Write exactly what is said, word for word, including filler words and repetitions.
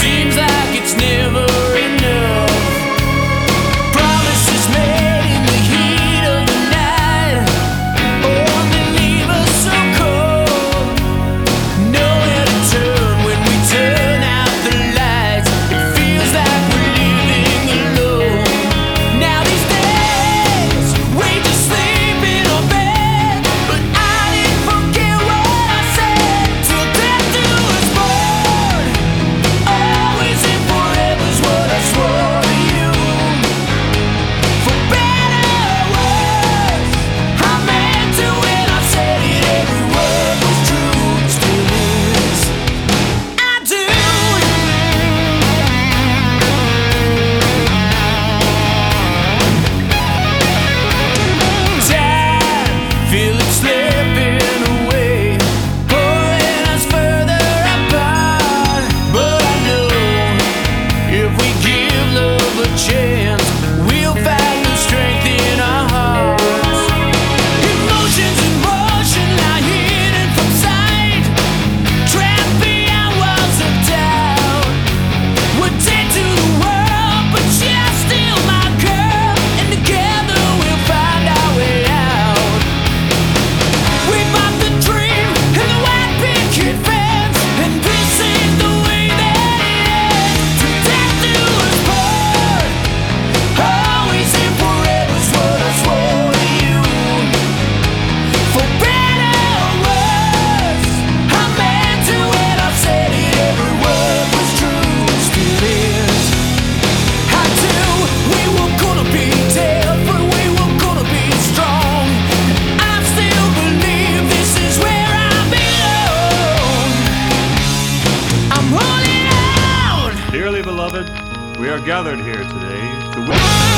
Seems like it's never enough. Promises made in the heat of the night, oh, they leave us so cold. Nowhere to turn when we turn out the lights. It feels like we're living alone. Now these days we just sleep in our bed, but I didn't forget what I said. Till death do us part. Always and forever's what I swore to you. For better or worse, I meant to when I said it. Every word was true, still is. I do. Time, feel it slipping away, pulling us further apart. But I know if we give love a chance, we'll find the strength in our hearts. Emotions in motion, now hidden from sight, trapped behind walls of doubt. We're dead to the world, but you're still my girl, and together we'll find our way out. We bought the dream and the white picket fence, and this is the way that it ends. Till death do us part. Always and forever's what I swore to you. For better or worse, I meant to when I said it. Every word was true, still is. I do. We were gonna be different, we were gonna be strong. I still believe this is where I belong. I'm holding on. Dearly beloved, we are gathered here today to witness